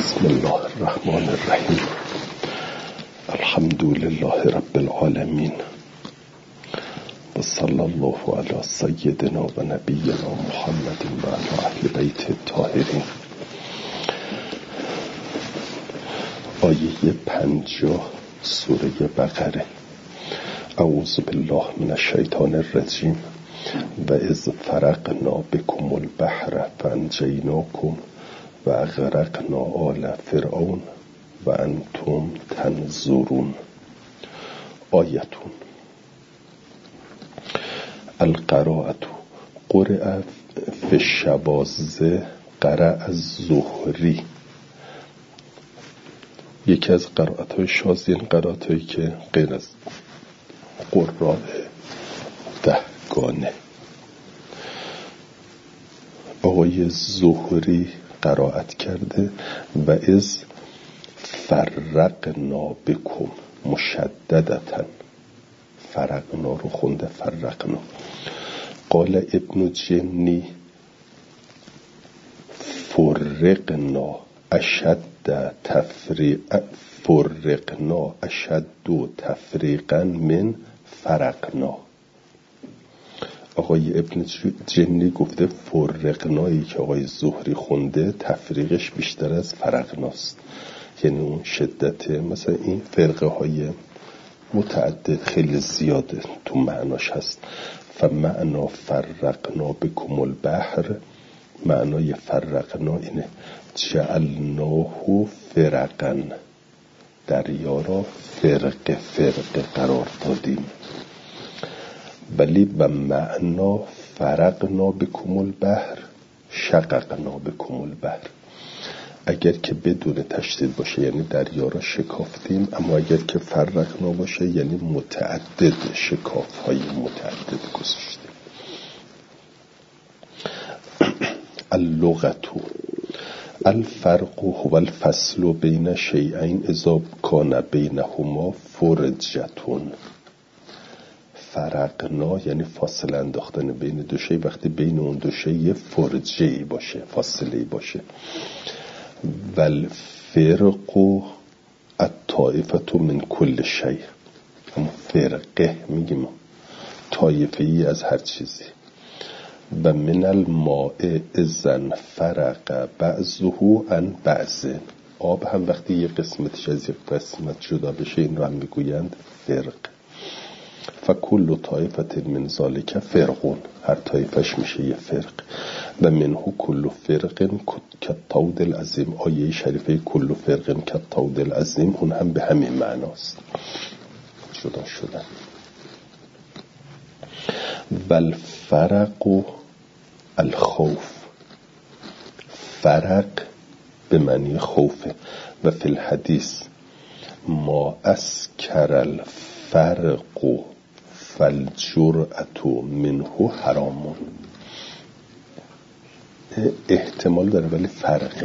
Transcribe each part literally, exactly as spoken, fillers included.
بسم الله الرحمن الرحیم. الحمد لله رب العالمین و صلی الله علی سیدنا و نبینا محمد و علی اهل بیت الطاهرین. آیه پنجاه سوره بقره. اعوذ بالله من الشیطان الرجیم. و اذ فرقنا بكم البحر فانجیناکم و اغرقنا آل فرعون و انتم تنظرون. آیتون. القراءة قرأ فی الشواذ قرأ الزهری. یکی از قرائت های شاذ، این قرائت هایی که غیر از قراء دهگانه. آقای زهری قرائت کرده و از فرقنا بکم مشددتن، فرقنا رو خونده فرقنا. قال ابن جنی فرقنا اشد تفریق فرقنا اشد تفریقا من فرقنا. آقای ابن جنی گفته فرقنایی که آقای زهری خونده تفریقش بیشتر از فرقناست، یعنی اون شدت. مثلا این فرقه های متعدد خیلی زیاده تو معناش هست. فمعنا فرقنا بکم البحر، معنای فرقنا اینه جعلناه فرقا، دریا را فرق فرق قرار دادیم. ولی و معنا فرقنا بکم البحر شققنا بکم البحر، اگر که بدون تشدید باشه یعنی دریا را شکافتیم، اما اگر که فرقنا باشه یعنی متعدد، شکاف های متعدد گذاشتیم. اللغة الفرق هو الفصل بین شیئین اذا کان بینهما فرجتون. فرقنا یعنی فاصله انداختن بین دو شی، وقتی بین اون دو شی یه فرجه‌ای باشه، فاصله‌ای باشه. والفرق الطائفة من كل شی، اما فرقه میگیم طایفه‌ای از هر چیزی. و من الماء اذن فرق بعضه عن بعض. آب هم وقتی یه قسمتش از یک قسمت جدا بشه این رو هم میگویند فرق. فکل طایفة من ذالک فرقون، هر طایفش میشه یه فرق. و منه کل فرق کالطود العظیم. آیه شریفه کل فرق کالطود العظیم اون هم به همین معناست، جدا شدن. بل فرق الخوف، فرق به معنی خوفه. و فی الحدیث ما اسکر الفرق فالجرأة منه حرامون. احتمال داره ولی فرقه،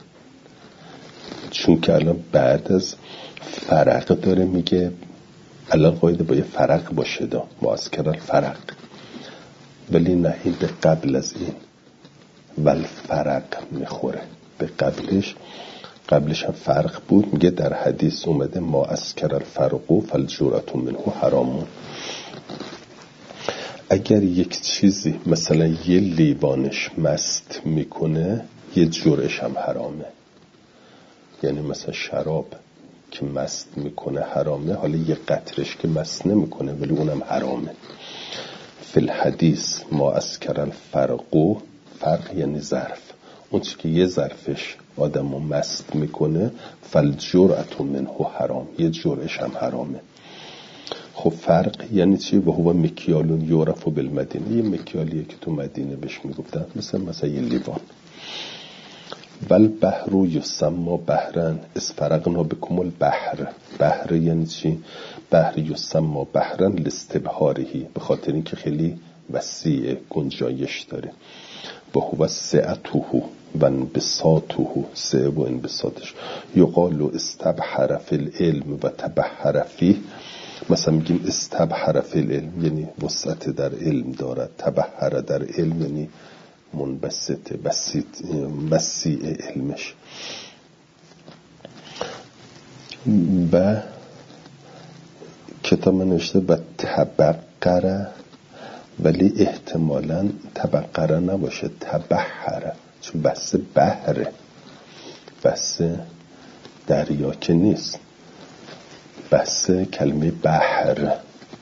چون که الان بعد از فرق داره میگه الان قاعده با یه فرق باشه دا معسکر الفرق، ولی نه این به قبل از این ول فرق میخوره. به قبلش قبلش هم فرق بود، میگه در حدیث اومده ما اسکر الفرق فالجرأة منه حرامون. اگر یک چیزی مثلا یه لیوانش مست میکنه یه جرعش هم حرامه. یعنی مثلا شراب که مست میکنه حرامه، حالا یه قطرش که مست نمیکنه ولی اونم حرامه. فی الحدیث ما اسکر الفرق، فرق یعنی ظرف، اون چی که یه ظرفش آدمو مست میکنه فالجرأة منه حرام، یه جرعش هم حرامه. خب فرق یعنی چی؟ و هو مکیالون یعرف بالمدینه، یه مکیالیه که تو مدینه بهش میگفتن مثلا مثلا یه لیوان. ول بحر یسمى بحرن اذ فرقنا بکم البحر. بحر یعنی چی؟ بحر یسمى بحرن لاستبحاره، به خاطر اینکه خیلی وسیع، گنجایش داره. و هو سعته و انبساطه، سعه و انبساطش. یقال استبحر فی العلم و تبحر فیه. مثلا میگیم استبحر فی العلم یعنی وسعت در علم دارد، تبحر در علم یعنی منبسط، وسیع علمش. و کتاب من نوشته و تبقره، ولی احتمالاً تبقره نباشه، تبحره، چون بحث بحره، بحث دریا که نیست، بحث کلمه بحر.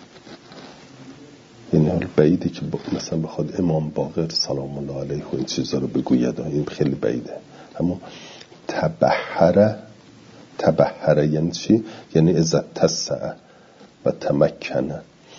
یعنی حال بعیده که مثلا بخواد امام باقر سلام الله علیه و این چیزا رو بگوید، این خیلی بعیده. اما تبحره، تبحره یعنی چی؟ یعنی اذا تسع و تمکنه،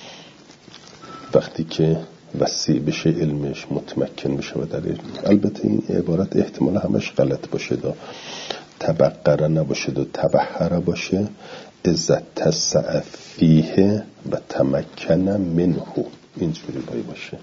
وقتی که وسیع بشه علمش، متمکن بشه و در علم. البته این عبارت احتمال همش غلط باشه، دا تبقره نباشه، دا تبحره باشه. اذا تسع فیه و تمکن منه، اینجوری باید باشه.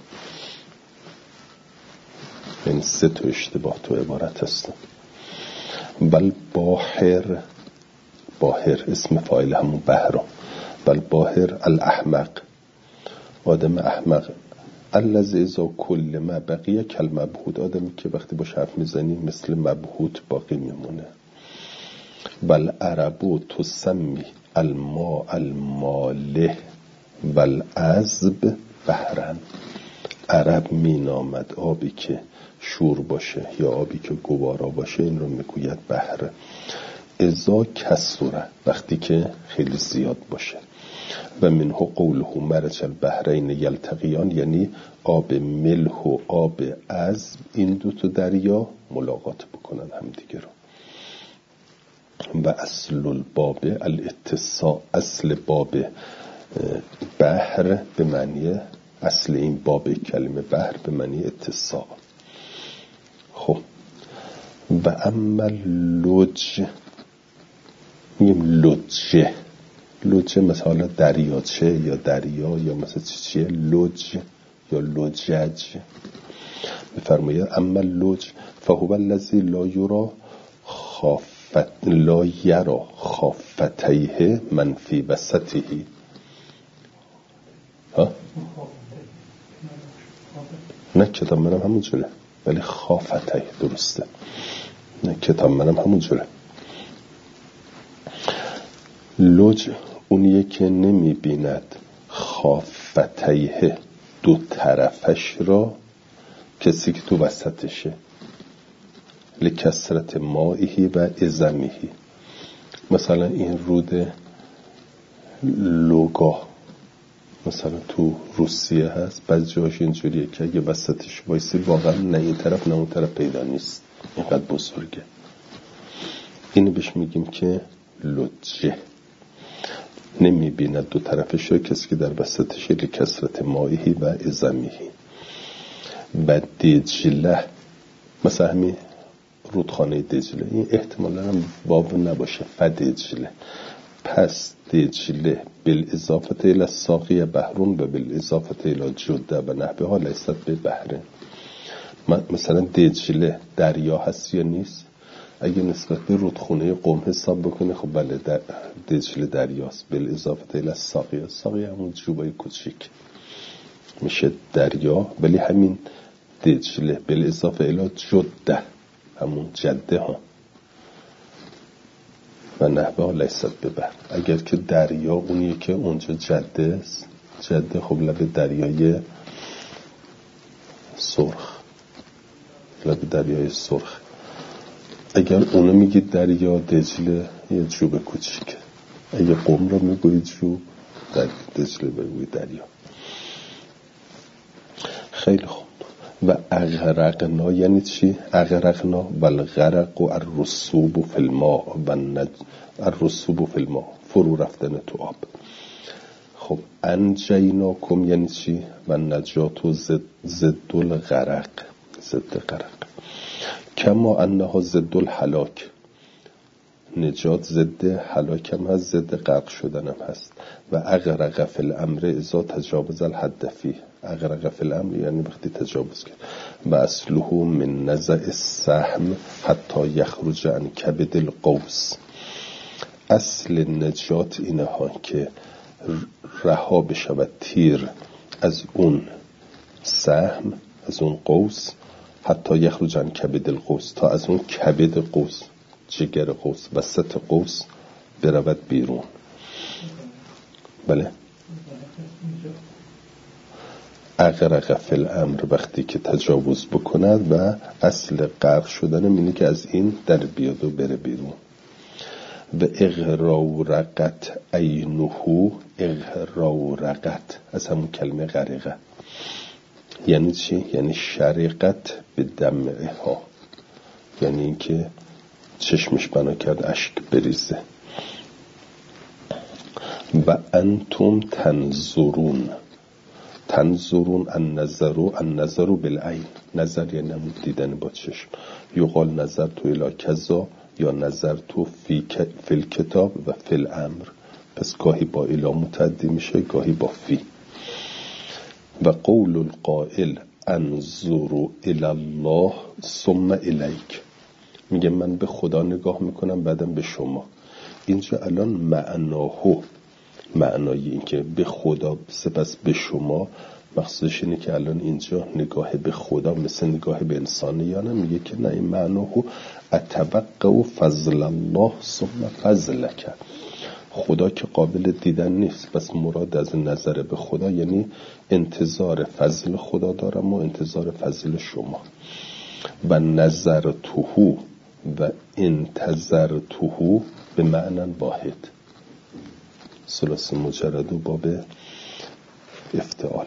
این سه تا اشتباه تو عبارت هست. بل باحر، باحر اسم فاعل همون بحر، بل باحر الاحمق، آدم احمق. الذی اذا کل ما بقیه کالمبهوت، آدمی که وقتی باش حرف میزنی مثل مبهوت باقی میمونه. بل عربو تسمی الماء الماله بل عذب بحرن، عرب می نامد آبی که شور باشه یا آبی که گوارا باشه این رو میگوید بحر. اذا کسره، وقتی که خیلی زیاد باشه. و منه قوله مرج البحرین یلتقیان، یعنی آب ملح و آب عذب این دو تا دریا ملاقات بکنن همدیگه رو. و اصل الباب الاتصاء، اصل باب بحر به معنی، اصل این باب کلمه بحر به معنی اتصاء. خب و اما لج، میگیم لجه، لجه مثلا دریاچه یا دریا یا مثلا چیه، لج یا لجج. بفرمایید اما لج فهو الذی لا یرا خافت لا یرا خافتیه منفی وسطه. ها نه کتاب منم همون جوره، ولی خافتیه درسته. نه کتاب منم همون جوره. لج اونیه که نمی بیند خافتیه دو طرفش را، کسی که تو وسطشه. لکثرت مائهی و ازمیهی، مثلا این رود لوگا مثلا تو روسیه هست، بعضی جاش اینجوریه که اگه وسطش وایسی واقعا نه این طرف نه اون طرف پیدا نیست، اینقدر بزرگه. اینو بهش میگیم که لجه، نمیبیند دو طرفش را کسی که در وسطش. لکثرت مائهی و ازمیهی. و دجله، مثلا همین رودخانه دجله، این احتمالا هم واو نباشه، فدجله. پس دجله بالاضافه الی الساقی بحرون و بالاضافه الی جده و نحوها لیست به بحرین. مثلا دجله دریا هست یا نیست؟ اگه نسبت به رودخانه قم حساب بکنه خب بله در دجله دریاست. بالاضافه الی الساقی، الساقی همون جوبای کوچیک میشه دریا، ولی همین دجله بالاضافه الی جده همون جده ها و نحوه لیست به بحر. اگر که دریا اونیه که اونجا جده است، جده خب لب دریای سرخ، لب دریای سرخ. اگر اونو میگید دریا، دجله یه جوب کوچیک. اگر قم رو میگوید جوب، در دجله بگوید دریا. خیلی خوب. و اغرقنا یعنی چی؟ اغرقنا و الغرق و الرسوب فی الماء و نج... الرسوب فی الماء، فرو رفتن تو آب. خب انجیناکم یعنی چی؟ و نجات و زد, زد الغرق، زد غرق. کما انها زد الحلاک، نجات ضد هلاک هم هست، ضد غرق شدن هم هست. و اغرق فی الامر اذا تجاوز الحد فیه، اغرق فی الامر یعنی وقتی تجاوز کرد. و اصله من نزع السهم حتی یخرج عن کبد القوس، اصل نجات اینه ها که رها بشود تیر از اون سهم، از اون قوس، حتی یخرج عن کبد القوس، تا از اون کبد قوس، جگر قوس، وسط قوس برود بیرون. بله، اغرق فی الامر وقتی که تجاوز بکند و اصل غرق شدن اینه که از این در بیاد و بره بیرون. و اغرورقت عینه، اغرورقت از همون کلمه غرقه. یعنی چی؟ یعنی شرقت به دمعه ها، یعنی اینکه چشمش بنا کرد اشک بریزه. و انتم تنظرون، تنظرون النظر النظر بالعین، نظر یعنی دیدن با چشم. یقال نظر تو الی کذا یا نظر تو فی الکتاب و فی الامر. پس گاهی با الی متعدی میشه، گاهی با فی. و قول القائل انظر الی الله ثم الیک، میگه من به خدا نگاه میکنم بعدم به شما. اینجا الان معناهو، معنای این که به خدا سپس به شما، مقصودش اینه که الان اینجا نگاه به خدا مثل نگاه به انسانه یا نه؟ میگه که نه، این معناهو اتوقع فضل الله ثم فضلک. خدا که قابل دیدن نیست، پس مراد از نظر به خدا یعنی انتظار فضل خدا دارم و انتظار فضل شما. و نظر توهو و انتظر توهو به معنی واحد، ثلاثی مجرد و باب افتعال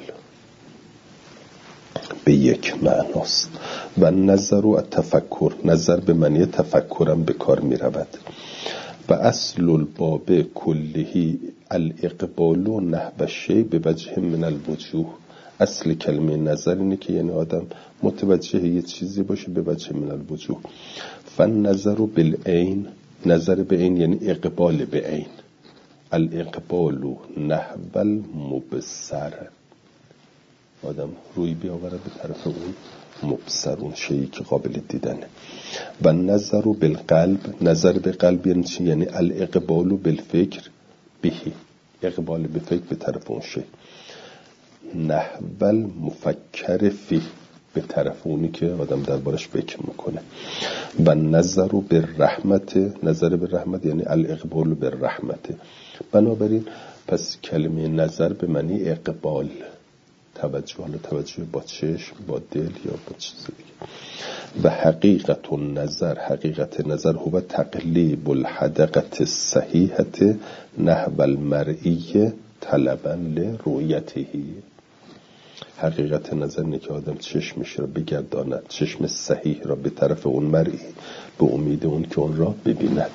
به یک معناست. و نظر و تفکر، نظر به معنی تفکرم به کار می رود. و اصل الباب کلهی الاقبال و نحو شیء به وجه من الوجوه. اصل کلمه نظر اینه که یعنی آدم متوجه یه چیزی باشه به وجه من الوجوه. فالنظر بالعین، نظر به عین یعنی اقبال به عین. الاقبال نحو المبصر، آدم روی بیاورد به طرف اون مبصر، اون شیئی که قابل دیدنه. و نظر بالقلب، نظر به قلب یعنی چی؟ یعنی الاقبال بالفکر بهی، اقبال به فکر به طرف اون شی. نحو المفکر فی، به طرف اونی که آدم دربارش فکر میکنه. و نظر به رحمت، نظر به رحمت یعنی الاقبال به رحمت. بنابراین پس کلمه نظر به معنی اقبال، توجه، حالا توجه با چشم، با دل یا با چیز دیگه. و حقیقت النظر، حقیقت نظر هو تقلیب الحدقت الصحیحه نحو المرئی طلبا لرؤیته. حقیقت نظر اینه که آدم چشمش را بگرداند، چشم صحیح را به طرف اون مرئی، به امید اون که اون را ببیند.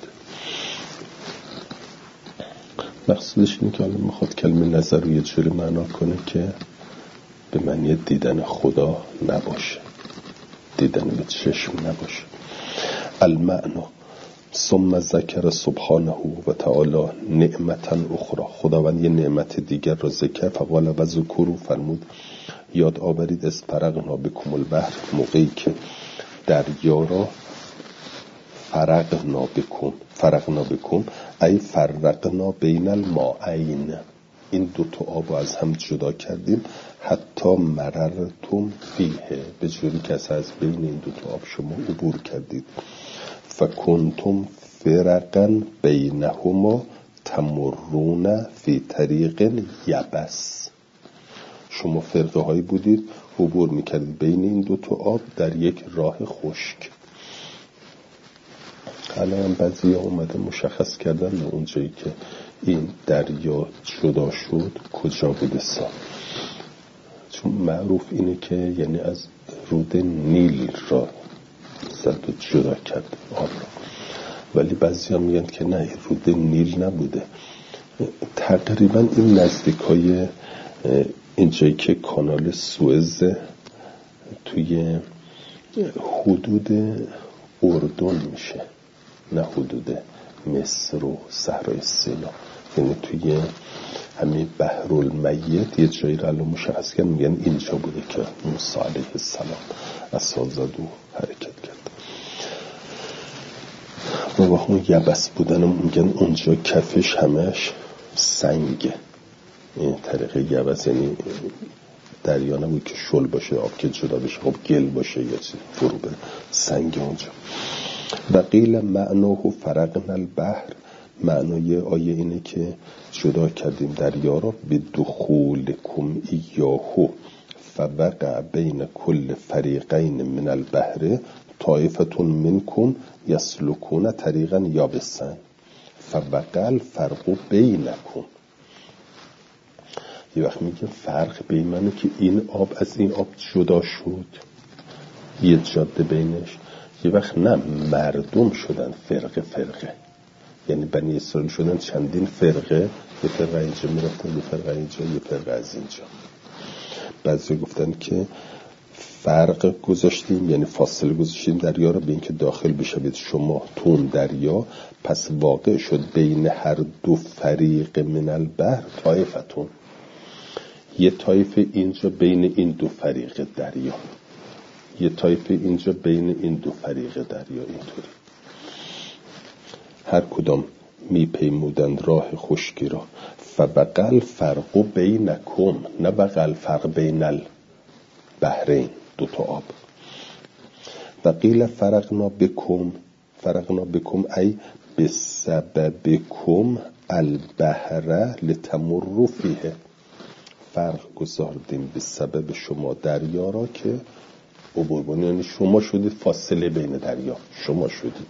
مقصودش اینه که الان میخواد کلمه نظر رو یه جوری معنا کنه که به معنی دیدن خدا نباشه، دیدن به چشم نباشه. المعنی ثم ذکر سبحانه و تعالی نعمتا اخرى، خداوند یه نعمت دیگر را ذکر. فقال و ذکروا، فرمود یاد آورید از فرقنا بکم البحر، موقعی که دریا را فرقنا بکم، فرقنا بکم ای فرقنا بین الماءین، این دو تا آب از هم جدا کردیم. حتی مررتم فیه، به جوری که از بین این دو تا آب شما عبور کردید. فکنتم فرقا بینهما تمرون فی طریق یبس، شما فرقه هایی بودید عبور میکردید بین این دو تا آب در یک راه خشک. الان بعضی ها اومده مشخص کردن اونجایی که این دریا جدا شد کجا بوده سا، چون معروف اینه که یعنی از رود نیل را زد و جدا کرد آب را، ولی بعضی ها میگن که نه، این رود نیل نبوده. تقریبا این نزدیک های اینجایی که کانال سوئز توی حدود اردن میشه، نه حدود مصر و صحرای سینا، یعنی توی همین بحرالمیت یه جایی رو الان مشخص کردن، میگن اینجا بوده که موسی علیه السلام از سال زد و حرکت کرد. و با اون یبس بودن میگن اونجا کفش همش سنگه، این طریق یبس یعنی دریا نبود که شل باشه آب که جدا بشه، خب گل باشه یا چیز فرو بره، سنگ اونجا. و قیل معناه فرقنا البحر، معنای آیه اینه که جدا کردیم دریا را به دخولکم ایاهو فوقع بین کل فریقین من البحر طائفة منکم یسلکون طریقا یابسا فوقع الفرق بینکم. یه وقت میگه فرق بین منو که این آب از این آب جدا شد، یه جاده بینش. یه وقت نه، مردم شدن فرقه فرقه، یعنی بنی اسرائیل شدن چندین فرقه، یه فرقه اینجا میرفتن، یه فرقه اینجا، یه فرقه از اینجا. بعضی گفتن که فرق گذاشتیم، یعنی فاصله گذاشتیم دریا رو به این که داخل بشوید شما تو اون دریا، پس واقع شد بین هر دو فریق من البحر طایفتون، یه طایفه اینجا بین این دو فریق دریا، یه طایفه اینجا بین این دو فریق دریا. اینطوری هر کدام میپیمودند راه خشکی را. فبقل فرق بینکم، نه بقل فرق بین البحرین، دو تا آب. و قیل فرقنا بکم، فرقنا بکم ای بسببکم البحر لتمروا فیه، فرق گذاردیم به سبب شما دریا را که عبور کنید، یعنی شما شدید فاصله بین دریا، شما شدید.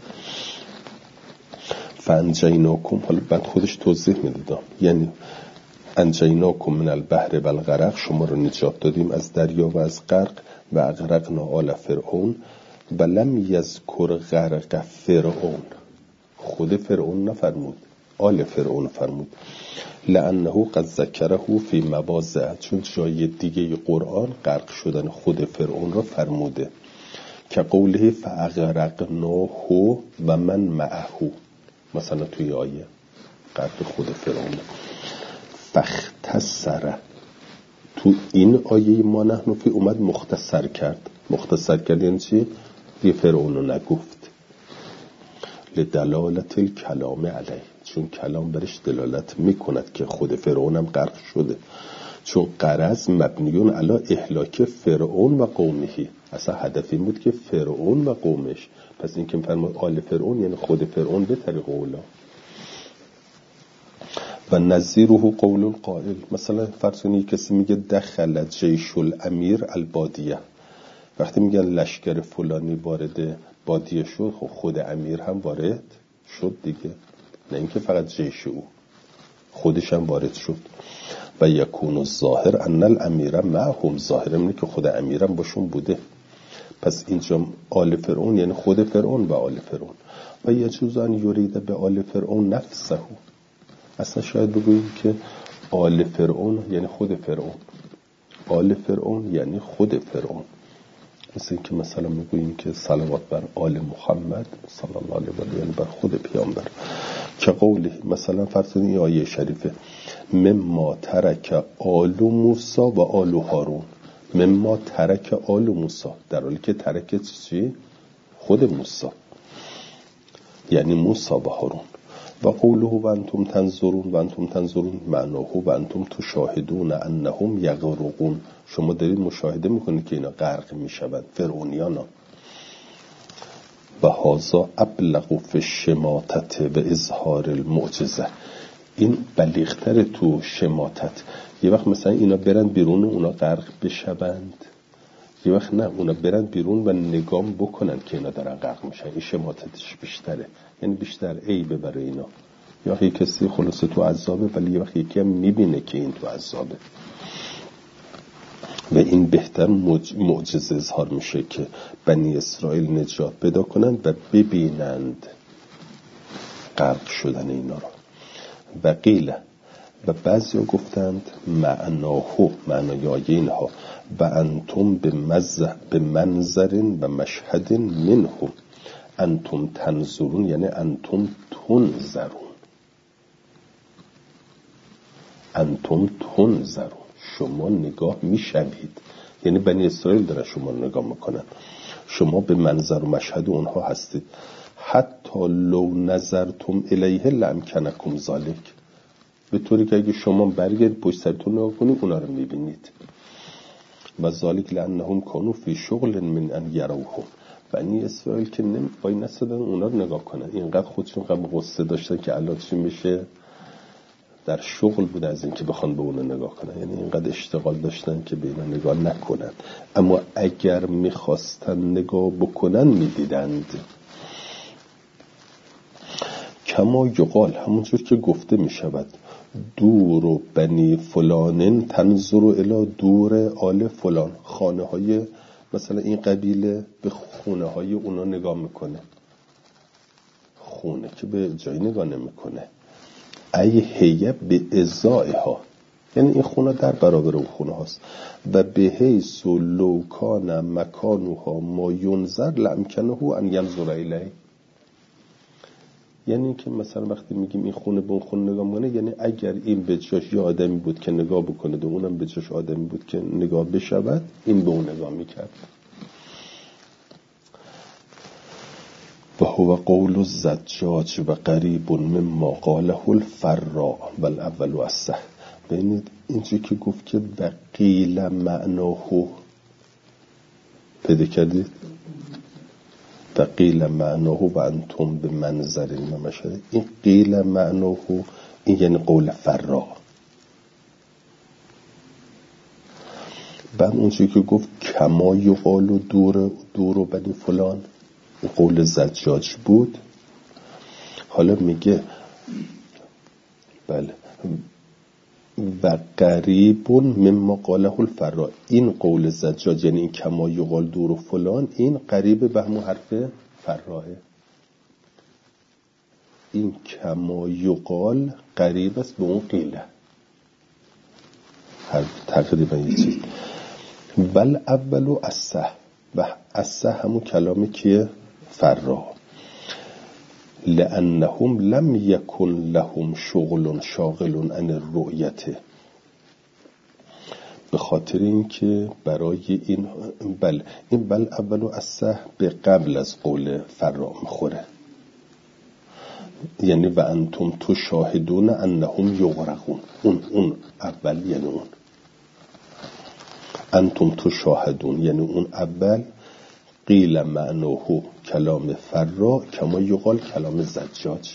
فانجیناکم، حالا بعد خودش توضیح میدادم، یعنی انجیناکم من البحر و الغرق، شما رو نجات دادیم از دریا و از غرق. و اغرقنا آل فرعون و لم یذکر غرق فرعون، خود فرعون نفرمود، آل فرعون فرمود. لانه قد ذکره فی مواضع، چون جای دیگه قرآن غرق شدن خود فرعون را فرموده، که قوله فاغرقناه و من معه، مثلا توی آیه غرق خود فرعون. فاختصر، تو این آیه ما نحن فی اومد مختصر کرد. مختصر کرد یعنی چی؟ یه فرعون رو نگفت. لدلالت الکلام علیه، چون کلام برش دلالت میکند که خود فرعون هم غرق شده، چون غرض مبنیون علی اهلاک فرعون و قومه، اصلا هدف این بود که فرعون و قومش. پس این که میفرماد آل فرعون یعنی خود فرعون به طریق اولا. و نظیره قول القائل، مثلا فرض کنید کسی میگه دخل جیش الامیر البادیه، وقتی میگن لشکر فلانی وارد بادیه شد، خب خود امیر هم وارد شد دیگه، نه اینکه فقط جیش او، خودش هم وارد شد. و یکون الظاهر ان الامیر معهم، ظاهر اینه که خود امیرم باشون بوده. پس اینجا آل فرعون یعنی خود فرعون و آل فرعون. و یجوز ان یرید به آل فرعون نفسه، اصلا شاید بگوییم که آل فرعون یعنی خود فرعون، آل فرعون یعنی خود فرعون. مثل این که مثلا میگوییم که صلوات بر آل محمد صلی الله علیه و آله، یعنی بر خود پیامبر. که قوله، مثلا فرض کنید این آیه شریفه مما ترک آل موسی و آل هارون، مما ترک آل موسی، در حالی که ترک چی؟ خود موسی، یعنی موسی و هارون. و قوله و انتم تنظرون، و انتم تنظرون معناه و انتم تشاهدون انهم یغرقون، شما دارید مشاهده میکنید که اینا غرق میشوند، فرعونیانا. و هذا ابلغ فی الشماتت و اظهار المعجزه، این بلیغتر تو شماتت. یه وقت مثلا اینا برن بیرون و اونا غرق بشوند، یه وقت نه، اونا برن بیرون و نگاه بکنن که اینا دارن غرق میشن، این شماتتش بیشتره، یعنی بیشتر عیبه برای اینا. یا وقت کسی خلاصه تو عذابه، ولی یه وقت یکی هم میبینه که این تو عذابه، و این بهتر معجزه اظهار میشه که بنی اسرائیل نجات پیدا کنند و ببینند غرق شدن اینا رو. و قیله، و بعضی ها گفتند معناهو، معنای آیه اینها، و انتم به منظر و مشهد منهم، انتم تنظرون یعنی انتم تنظرون، انتم تنظرون، شما نگاه میشوید، یعنی بنی اسرائیل داره شما نگاه میکنن، شما به منظر و مشهد اونها هستید. حتی لو نظرتم الیه لامکنکم ذالک، به طوری که اگه شما برگردید پشت سرتون نگاه کنید اونا رو میبینید. و ذالک لانهم کانوا فی شغل من ان یروهم، بنی اسرائیل که نمی وای نستدن اونا رو نگاه کنن، اینقدر خودشون غم غصه داشتن که الان چی میشه، در شغل بود از این که بخوان به اونا نگاه کنن، یعنی اینقدر اشتغال داشتن که به اینا نگاه نکنن. اما اگر میخواستن نگاه بکنن میدیدند. کما یقال، همونجور که گفته میشود، دور و بنی فلانن تنظر الی دور آل فلان، خانه های مثلا این قبیله به خونه های اونا نگاه میکنه، خونه که به جایی نگاه نمیکنه. ای هیه به ازائها، یعنی این خونه در برابر اون خونه هاست. و به حیث لو کان مکانها ما ینظر لامکنه ان ینظر الیه، یعنی که مثلا وقتی میگیم این خونه به اون خونه نگاه میکنه، یعنی اگر این به جاش یه آدمی بود که نگاه بکنه و اونم به جاش آدمی بود که نگاه بشود، این به اون نگاه میکرد. و هو قول الزجاج و قریب مما قاله الفراء و الاول اصح. ببینید اینجا که گفت که وقیل معناه، پیدا کردید؟ وقیل معناه و انتم به منظر نمشده، این قیل معناه این یعنی قول فراء. بعد اونجا که گفت کما یقال و دور دور و بنی فلان، قول زجاج بود. حالا میگه بله و قریب مما قاله الفراء، این قول زجاج یعنی این کما یقال دور و فلان، این قریب به همون حرف فراه. این کما یقال قریب است به اون قیله، هر تقریبا یه چیز. ول اولو اصح، و اصح همون کلامی که فرا، لانهم لم یکن لهم شغل شاغل عن الرؤیت، به خاطر اینکه برای این بل این بل اولو اصح به قبل از قول فرا میخوره، یعنی و انتم تو شاهدون انهم یغرقون، اون اون اول یعنی اون انتم تو شاهدون یعنی اون اول. قیل معناه کلام فرا کما یقال کلام زجاج.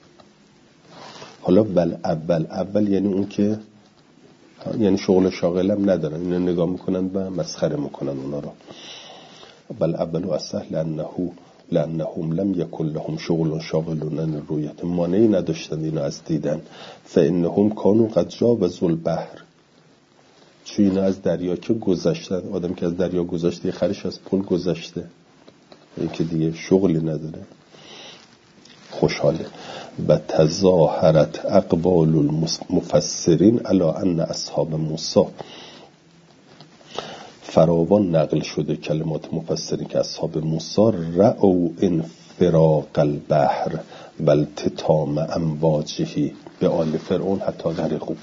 حالا بل اول اول یعنی اون که یعنی شغل شاغل هم ندارن، اینو نگاه میکنن و مسخره میکنن اونا رو. بل اول و اصح لانه لانهم لم یکن لهم شغل شاغل عن الرؤیت، مانعی نداشتن اینو از دیدن. فانهم کانوا قد جاوزوا البحر، چون اینا از دریا که گذشتن، آدم که از دریا گذشته یه خرش از پل گذشته، این که دیگه شغلی نداره، خوشحاله. و تظاهرت اقبال المفسرین علی ان اصحاب موسی، فراوان نقل شده کلمات مفسرین که اصحاب موسی رأوا انفراق البحر و التتام امواجه به آل فرعون حتی غرقوا.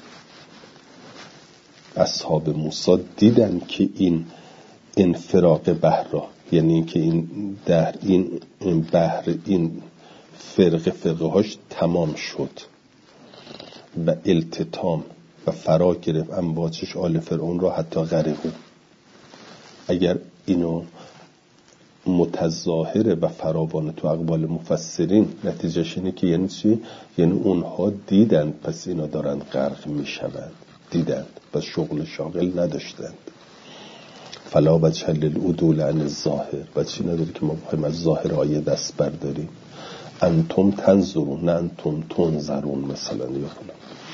اصحاب موسی دیدن که این انفراق بحر را، یعنی این که این در این بحر این فرق فرقه هاش تمام شد و التتام و فرا گرفت امواجش آل فرعون را حتی غرقوا. اگر اینو متظاهره و فراوانه تو اقوال مفسرین، نتیجهش اینه که یعنی چی؟ یعنی اونها دیدند پس اینا دارند غرق میشوند، دیدند و شغل شاغل نداشتند. فلا وجه للعدول عن الظاهر، و چی نداری که ما بخوایم از ظاهر آیه دست برداریم. انتم تنظرون نه انتم تنظرون مثلا یا فلان.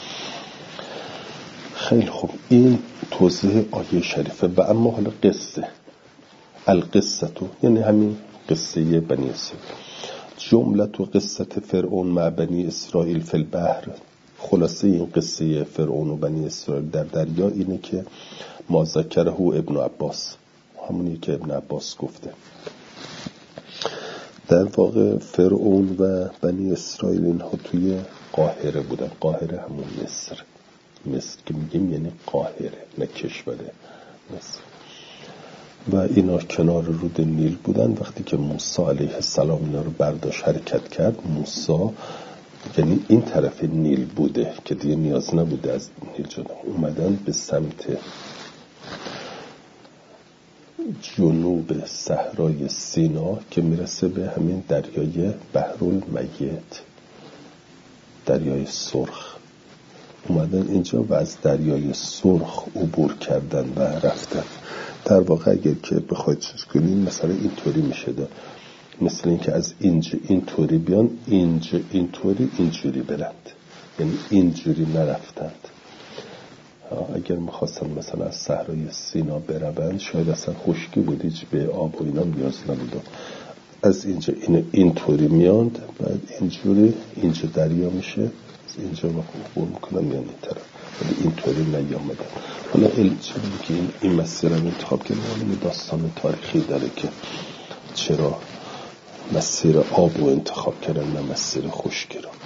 خیلی خوب، این توضیح آیه شریفه. و اما حالا قصه، القصه تو یعنی همین قصه بنی اسرائیل. جمله تو قصه فرعون مع بنی اسرائیل فی البحر، خلاصه این قصه فرعون و بنی اسرائیل در دریا اینه که ما ذکره ابن عباس، همونی که ابن عباس گفته. در واقع فرعون و بنی اسرائیل اینها توی قاهره بودن. قاهره همون مصر، مصر که میگیم یعنی قاهره نه کشور مصر. و اینا کنار رود نیل بودن. وقتی که موسی علیه السلام اینا رو برداشت حرکت کرد، موسی یعنی این طرف نیل بوده که دیگه نیاز نبوده، از نیل جدا اومدن به سمت جنوب صحرای سینا که میرسه به همین دریای بحرالمیت، دریای سرخ. اومدن اینجا و از دریای سرخ عبور کردن و رفتن. در واقع اگر که بخواید چیز کنین مثلا اینطوری میشه ده. مثل این که از اینجا اینطوری بیان، اینجا اینطوری اینجوری برند، یعنی اینجوری نرفتند. اگر میخواستن مثلا از صحرای سینا برون شاید اصلا خشکی بود، هیچ به آب و اینا نیاز نبود. از اینجا این اینطوری میاند، بعد اینجوری اینجا دریا میشه، از اینجا عبور میکنن یعنی این طرف، ولی اینطوری نیامدن. حالا علم که این, این مسیر رو انتخاب کردن، این داستان تاریخی داره که چرا مسیر آب رو انتخاب کردن نه مسیر خشکی رو.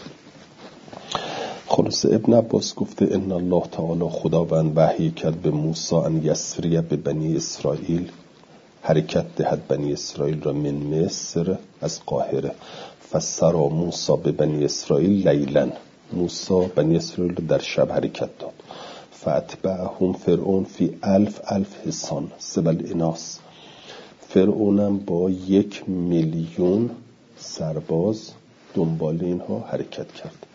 خلاص ابن عباس گفته ان الله تعالی خداوند وحی کرد به موسی ان یسری به بنی اسرائیل، حرکت دهد بنی اسرائیل را من مصر از قاهره. فسرا موسی به بنی اسرائیل لیلا، موسی بنی اسرائیل را در شب حرکت داد. فاتبعهم فرعون فی الف الف حصان سبل اناس، فرعونم با یک میلیون سرباز دنبال اینها حرکت کرد،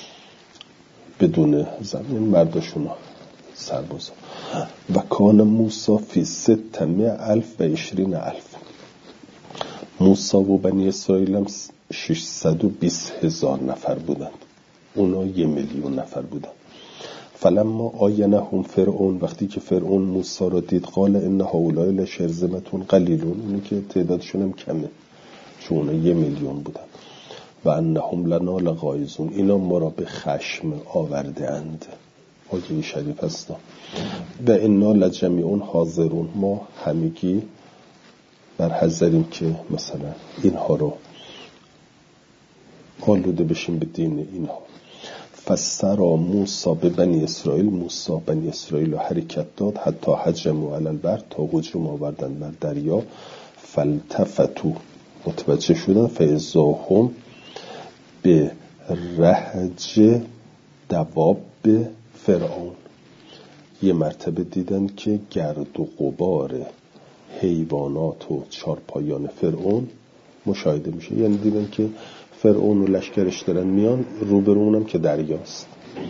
بدون زمین مردشون سرباز. و کان موسی فی ستمائه الف و عشرین الف، موسی و بنی اسرائیل هم ششصد و بیست هزار نفر بودند، اونا یه میلیون نفر بودند. فلما آینهم فرعون، وقتی که فرعون موسی را دید، قال ان هؤلاء لشرذمة قلیلون، اینه که تعدادشون هم کمه چون اونا یه میلیون بودن. و انهم لنا لغایظون، اینا ما را به خشم آورده اند. آیه شریف هست. و انا لجمیعون حاضرون، ما همگی بر حذریم که مثلا اینها رو آلوده بشیم به دین اینها. فسرا موسی به بنی اسرائیل، موسی بنی اسرائیل رو حرکت داد حتی هجموا علی البر، تا هجوم آوردن بر دریا. فالتفتوا، متوجه شدن، فاذا هم به رهج دواب فرعون، یه مرتبه دیدن که گرد و غبار حیوانات و چارپایان فرعون مشاهده میشه، یعنی دیدن که فرعون و لشکرش دارن میان، روبرونم که دریاست.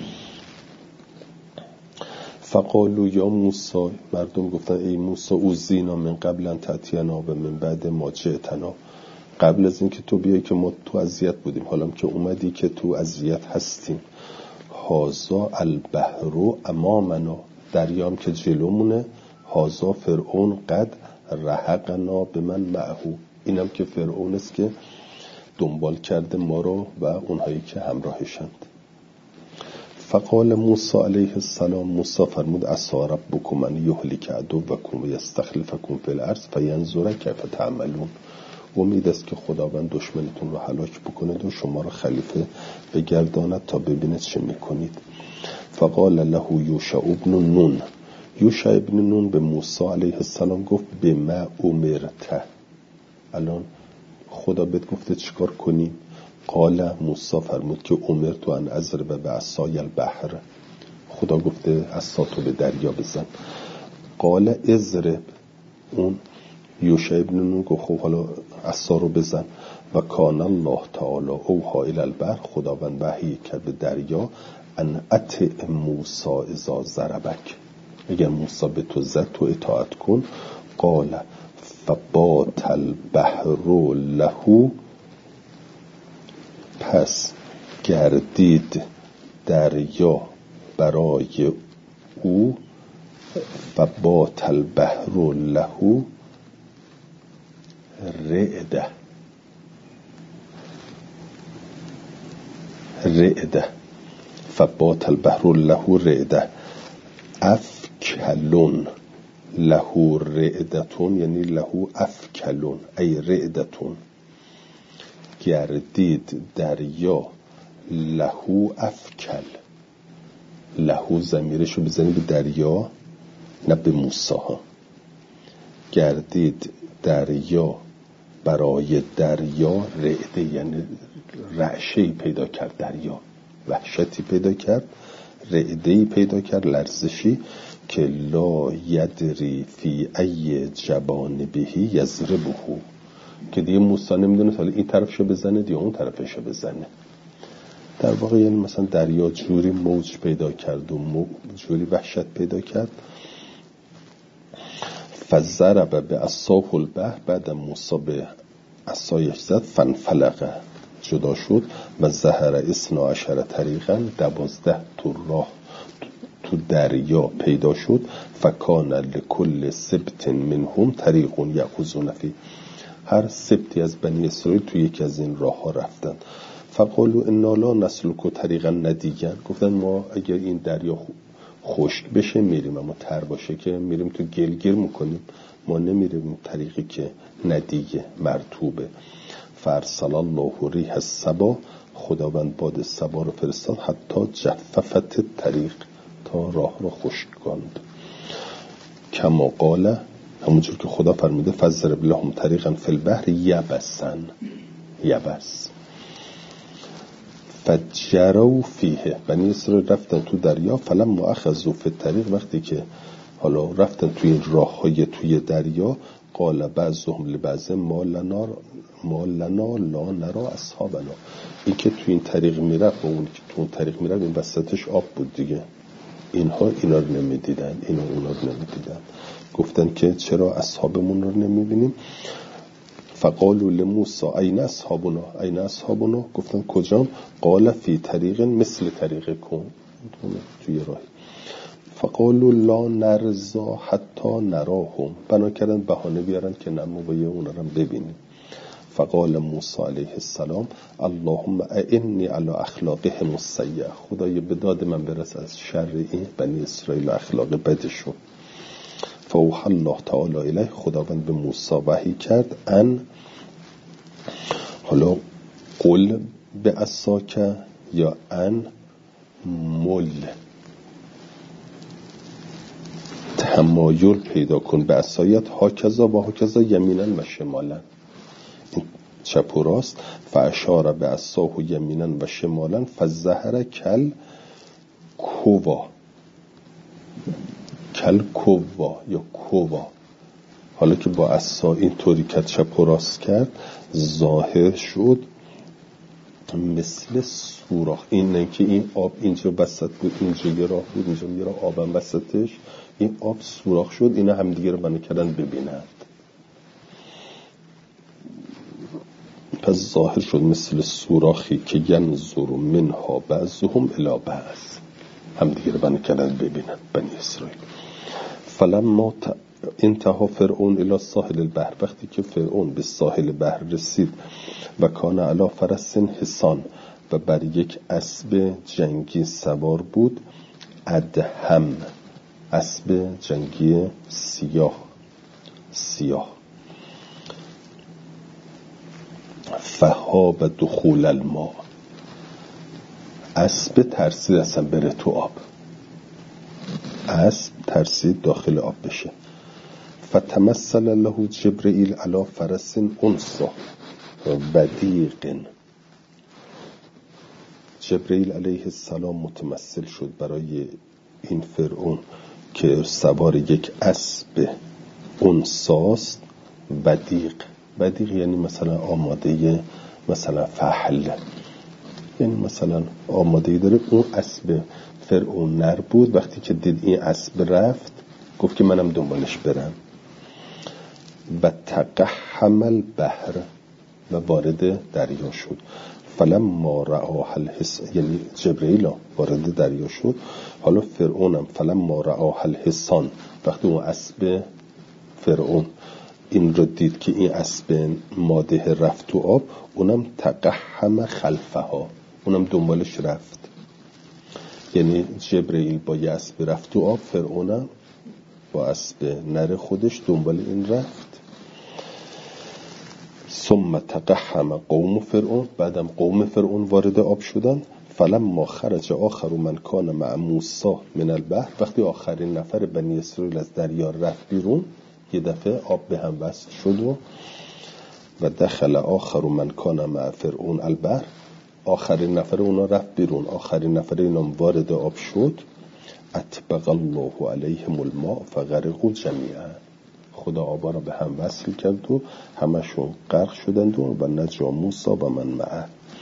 فقالوا یا موسی، مردم گفتن ای موسی اوذینا من قبل ان تأتینا و من بعد ما جئتنا، قبل از این که تو بیای که ما تو اذیت بودیم، حالا که اومدی که تو اذیت هستیم. هازا البحر امامنا، دریام که جلومونه. هازا فرعون قد رهقنا به من معهو، اینم که فرعون است که دنبال کرده ما رو و اونهایی که همراهشند. فقال موسی علیه السلام، موسی فرمود عسى ربکم ان یهلک عدوکم و یستخلفکم فی الارض فینظر کیف تعملون، امید است که خداوند دشمنتون رو هلاک بکنه و شما رو خلیفه بگرداند تا ببینید چه میکنید. فقال له یوشع ابن نون، یوشع ابن نون به موسی علیه السلام گفت به ما امرته، الان خدا بهت گفته چیکار کنیم؟ قال، موسی فرمود که امرت ان اضرب بعصای البحر، خدا گفته عصاتو به دریا بزن. قال اضرب، اون یوشع ابن نون گفت خب حالا عصا رو بزن. و کان الله تعالی اوحی الی البحر، خداوند وحی کرد به دریا، ان اطع موسی اذا ضربک، اگر موسی به تو زد تو اطاعت کن. قال فبات البحر له، پس گردید دریا برای او. فبات البحر له رعده، رعده فبات البحر له رعده افکلون، له رعدتون یعنی له افکلون ای رعدتون، گردید دریا له افکل، له ضمیرشو بزنی به دریا نه به موسی ها. گردید دریا برای دریا رعده، یعنی رعشه‌ای پیدا کرد، دریا وحشتی پیدا کرد. رعده‌ای پیدا کرد، لرزشی که لا یدری فی ای جبانبه یضربه، که دیگه موسی نمیدونه حالا این طرفشو بزنه یا اون طرفشو بزنه. در واقع یعنی مثلا دریا جوری موج پیدا کرد و جوری وحشت پیدا کرد. فضرب به عصاه البحر، بعد موسی به عصایش زد، فانفلق، جدا شد، و ظهر اثنا عشر طریقا، دوازده تو راه تو دریا پیدا شد. فکان لکل سبت منهم طریق یأخذون فیه، هر سبتی از بنی اسرائیل توی یکی از این راه ها رفتن. فقالوا انا لا نسلک طریقا ندیگا، گفتن ما اگر این دریا خشک بشه میریم، اما تر باشه که میریم تو گلگیر میکنیم، ما نمیریم طریقی که ندیگه مرطوبه. فارسل الله ریح الصبا، خداوند باد صبا رو فرستاد، حتی جففت طریق، تا راه رو خشک کند. کما قال، همونجور که خدا فرموده، فضرب لهم طریقا فی البحر یبسا، یبس. فجروا فیه، بنی اسرائیل رفتن تو دریا. فلما اخذوا فی الطریق، وقتی که حالا رفتن توی این راه های توی دریا، قال بعضهم لبعض ما لنا ما لنا لا نرى اصحابنا، این که توی این طریق میره با اون که تو اون طریق میره این وسطش آب بود دیگه، اینها اینا رو نمیدیدن، اینا اونا رو نمیدیدن. گفتن که چرا اصحابمون رو نمیبینیم؟ فقالوا لموسی این اصحابنا، این اصحابنا، گفتن کجا؟ قال فی طریق مثل طریق کن، توی راه. فقالوا لا نرضا حتی نراهم، بنا کردن بهانه بیارن که نمو با یه اونا رو ببینیم. فقال موسی علیه السلام اللهم اعنی علی اخلاقهم السیئه، خدای به داد من برس از شر این بنی اسرائیل و اخلاق بدشون. فاوحی الله تعالی الیه، خداوند به موسی وحی کرد، ان حالا قل به عصاک یا ان مل، تمایل پیدا کن به عصایت، هاکذا و هاکذا، یمینن و شمالن، این چپ و راست. فاشار به عصاه یمینن و شمالن، فظهر کل کوا، کل کوا یا کوا، حالا که با عصا این طوری که چپ و راست کرد، ظاهر شد مثل سوراخ. این نه که این آب اینجا وسط بود، اینجا یه راه بود، اینجا یه راه آبم وسطش، این آب سوراخ شد، اینا همدیگه رو بنا کردن ببینند. پس ظاهر شد مثل سوراخی که ینظر منها بعضهم الی بعض، همدیگه رو بنا کردن ببینند بنی اسرائیل. فلما انتها فرعون الی ساحل البحر، وقتی که فرعون به ساحل بحر رسید، و کان علی فرس حصان، و بر یک اسب جنگی سوار بود، ادهم، اسب جنگی سیاه سیاه فهاب دخول الماء، اسب ترسید اصلا بره تو آب، اسب ترسید داخل آب بشه. فتمثل له جبرئیل علی فرس انثی بدیق، جبرئیل علیه السلام متمثل شد برای این فرعون که سوار یک اسب انثیست، بدیق، بدیق یعنی مثلا آماده، مثلا فحل، یعنی مثلا آماده داره. اون اسب فرعون نر بود، وقتی که دید این اسب رفت گفت که منم دنبالش برم. و تقحم البحر، و وارد دریا شد. فلما رآها الحصان، یعنی جبرئیل وارد دریا شد. حالا فرعونم فلما رآها الحصان، وقتی اون اسب فرعون این رو دید که این اسب ماده رفت تو آب، اونم تقحم خلفها، اونم دنبالش رفت. یعنی جبرئیل با یه اسب رفت تو آب، فرعونم با اسب نر خودش دنبال این رفت. ثم تقحم قوم فرعون، بعدم قوم فرعون وارد آب شدن. فلما خرج آخر من کان مع موسی من البحر، وقتی آخرین نفر بنی اسرائیل از دریا رفت بیرون، یه دفعه آب به هم وصل شد و و دخل آخر من کان مع فرعون البحر، آخرین نفر اونا رفت بیرون، آخرین نفر اینا وارد آب شد، اطبق الله علیهم الماء فغرقوا جمیعا، خدا آبا را به هم وصل کرد و همشون غرق شدند و نجا موسی و من معه.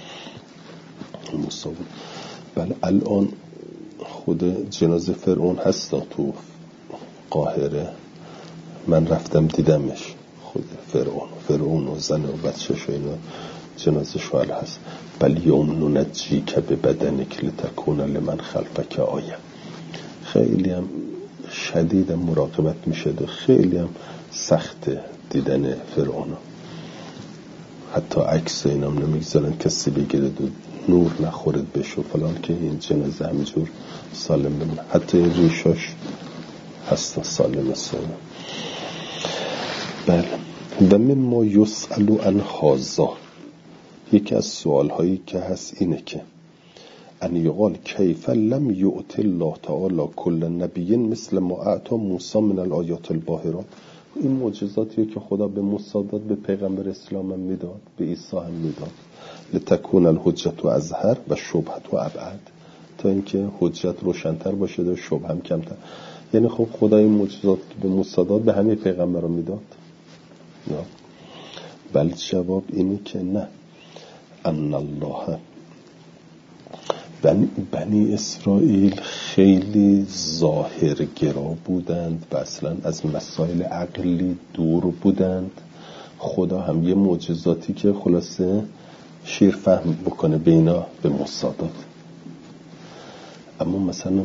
موسی بله الان خود جنازه فرعون هست تو قاهره، من رفتم دیدمش، خود فرعون فرعون و زن و بچه‌ش و اینا جنازه شوال هست. بل یوم ننجی که به بدنک لتکون لمن خلفک آیه. خیلی هم شدید مراقبت میشه و خیلی هم سخت دیدن فرعون، حتی عکس اینام نمیگذارن کسی بگیره و نور نخورد بشه فلان که این جنازه همینجور سالم بمونه، حتی این ریشاش هست سالم سالم. بله و مما یسأل عن هذا، یکی از سوال هایی که هست اینه که ان یقال کیف لم یؤت الله تعالی کل نبی مثل ما اعطا موسی من الآیات الباهرات. این معجزاتیه که خدا به موسی داد به پیغمبر اسلام هم میداد، به عیسی هم میداد، لتکون الحجت و ازهر و شبهت و ابعد، تا اینکه حجت روشن‌تر باشه و شبه هم کمتر. یعنی خب خدا این معجزات که به موسی داد به همه پیغمبران میداد؟ نه. بل جواب اینه که نه، ان الله بنی, بنی اسرائیل خیلی ظاهرگرا بودند و اصلا از مسائل عقلی دور بودند. خدا هم یه معجزاتی که خلاصه شیر فهم بکنه به اینا به موسی داد. اما مثلا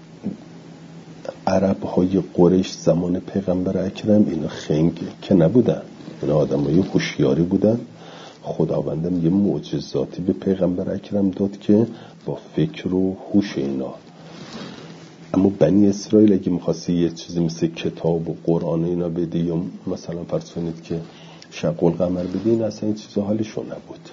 عرب های قریش زمان پیغمبر اکرم اینا خنگ که نبودن، اینا آدم های هوشیاری بودن. خداوندم یه معجزاتی به پیغمبر اکرم داد که با فکر و هوش اینا. اما بنی اسرائیل اگه میخواستی یه چیزی مثل کتاب و قرآن اینا بدی یا مثلا فرض کنید که شق القمر بدی، این اصلا این چیزا حالشون نبود.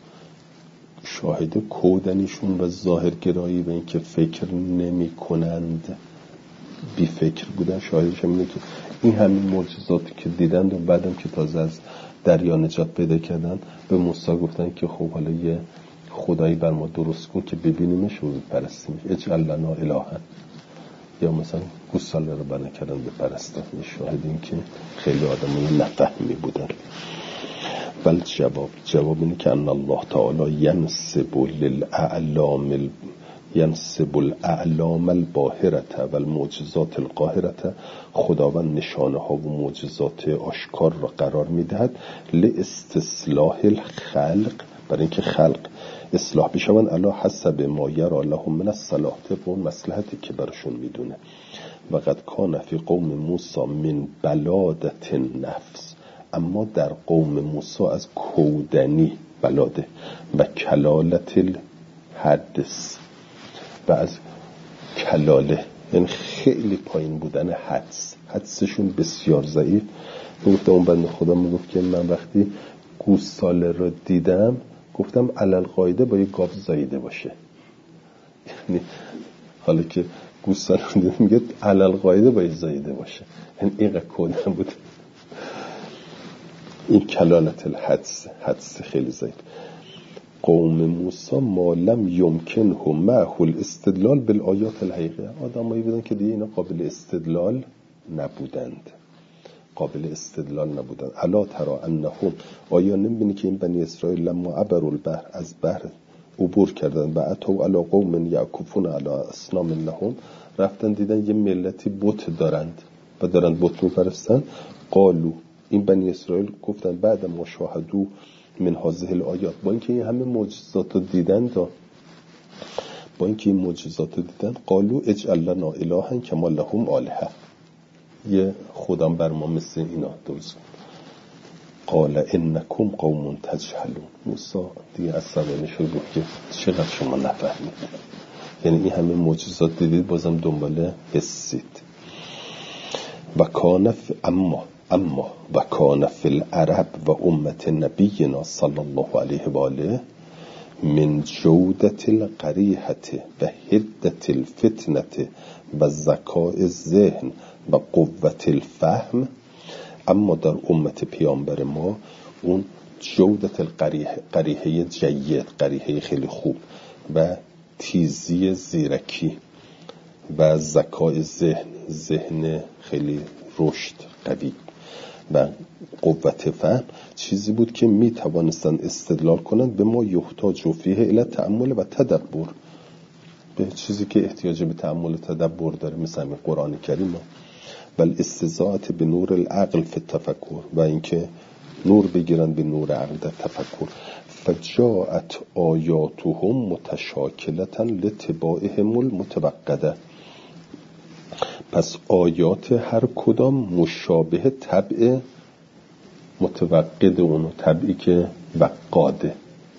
شاهد کودنیشون و ظاهرگرایی و اینکه فکر نمی کنند بی فکر بودن شاهدش اینه که این همین معجزاتی که دیدند و بعدم که تازه از دریا نجات پیدا کردن به موسی گفتن که خب حالا یه خدایی بر ما درست کن که ببینیمش و بپرستیمش، اجعل لنا الها، یا مثلا گوساله رو بنا کردن بپرستن. شاهد این که خیلی آدمای نفهمی بودن. بل جواب جواب اینه که ان الله تعالی ینسب للاعلام ال... ینسب الاعلام الباهره و المعجزات القاهره، خداوند نشانه ها و معجزات آشکار را قرار میدهد لاصلاح الخلق، برای اینکه خلق اصلاح بشون علی حسب ما یرا لهم من الصلاح، طبق اون مصلحتی که براشون میدونه. و قد کان فی قوم موسی من بلادت النفس، اما در قوم موسی از کودنی بلاده و کلالت الحدث و از کلاله، یعنی خیلی پایین بودن حدس، حدسشون بسیار ضعیف. میگفت اون بنده خدا میگفت که من وقتی گوساله رو دیدم گفتم علل قاعده با یه گاو زایده باشه، یعنی حالا که گوساله رو دیدم میگه علل قاعده با یه زایده باشه، یعنی اینقدر کودن بود. این کلالت الحدس، حدس خیلی ضعیف. قوم موسی ما لم یمکن هم معه الاستدلال بالآیات الحقیقه، آدمایی بودن که دیگه اینا قابل استدلال نبودند، قابل استدلال نبودند. الا ترى انهم، آیا نمیبینی که این بنی اسرائیل لما عبروا البحر، از بحر عبور کردن و اتوا علی قوم یعکفون علی اصنام لهم، رفتن دیدن یه ملتی بت دارند و دارند بت میپرستن. قالو، این بنی اسرائیل گفتن بعد ما شاهدو من هذه الآیات، با اینکه این همه معجزات رو دیدن، با اینکه این معجزات رو دیدن، قالو اجعل لنا الها کما لهم آلهه، یه خودم بر ما مثل اینا درست کن. قال انکم قوم تجهلون، موسی دیگه عصبانی شد گفت که چقدر شما نفهمید، یعنی این همه معجزات دیدید بازم دنبال حسید. و کانف اما اما و کان فی العرب و امت نبینا صلی الله علیه و آله من جودت القریحة و حدت الفتنة و ذکاء الذهن و قوت الفهم، اما در امت پیامبر ما اون جودت القریحه، قریحه جید، قریحه خیلی خوب، و تیزی زیرکی و ذکای ذهن، ذهن خیلی رشد قوی و قوت فهم، چیزی بود که می توانستند استدلال کنند به ما یحتاج فیه الی تأمل و تدبر، به چیزی که احتیاج به تأمل و تدبر داره، مثل قرآن کریم، و الاستزاءة به نور العقل فی التفکر، و اینکه نور بگیرن به نور عقل در تفکر. فجاءت آیاتهم متشاکلة لاتباعهم المتوقده، پس آیات هر کدام مشابه طبع متوقد اونو، طبعی که وقاده،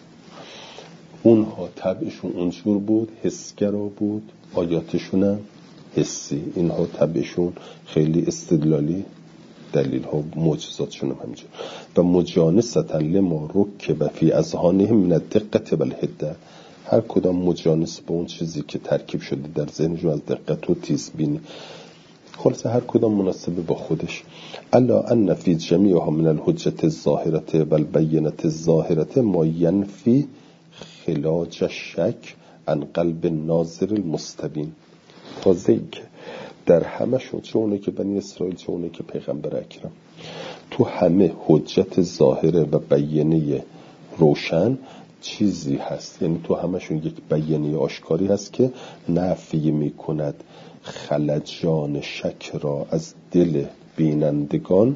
اونها طبعشون اونجور بود، حسگرا بود، آیاتشون هم حسی، اینها طبعشون خیلی استدلالی، دلیل ها معجزاتشون هم همینجور. و مجانسة لما رکب فی اذهانهم من الدقة والحده، هر کدام مجانس به اون چیزی که ترکیب شده در ذهنشون از دقت و تیزبینی، خلاصه هر کدام مناسبه با خودش. الا ان فی جمیعها من الحجة الظاهرة والبینة الظاهرة ما ینفی خلاج الشک عن قلب الناظر المستبین. تازه ای که در همه شون، چه اونه که بنی اسرائیل، چه اونه که پیغمبر اکرم، تو همه حجت ظاهره و بیانیه روشن چیزی هست، یعنی تو همشون یک بیانیه آشکاری هست که نفی میکند خلجان شک را از دل بینندگان،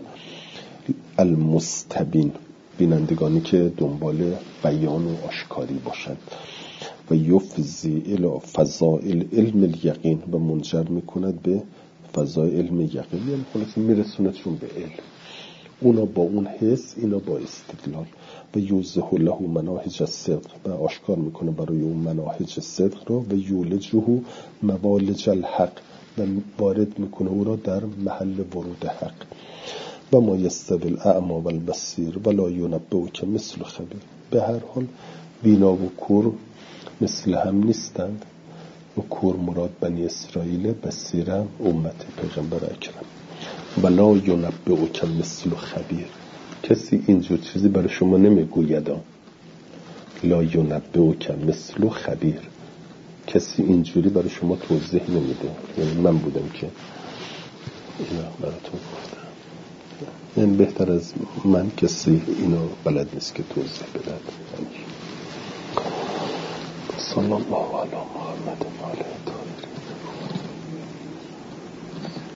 المستبین، بینندگانی که دنبال بیان و آشکاری باشند، و یفضی الی فضائل علم الیقین، و منجر میکند به فضائل علم یقین، یعنی خلاص میرسونتشون به علم، اونا با اون حس، اینا با استدلال. و یوضح له مناهج الصدق، و آشکار میکنه برای اون مناهج صدق را، و یولجه موالج الحق، و وارد میکنه او را در محل ورود حق. و ما یستوی الاعمی والبصیر ولا ینبئک مثل خبیر، به هر حال بینا و کور مثل هم نیستند، و کور مراد بنی اسرائیل، بصیرم امت پیغمبر اکرم. ولا ینبئک مثل خبیر، کسی اینجور چیزی برای شما نمیگوید. لا ینبئک مثل خبیر، کسی اینجوری برای شما توضیح نمیده، یعنی من بودم که اینا براتون گفتم، یعنی بهتر از من کسی اینو بلد نیست که توضیح بده. صلی الله علی محمد و آله الطاهرین.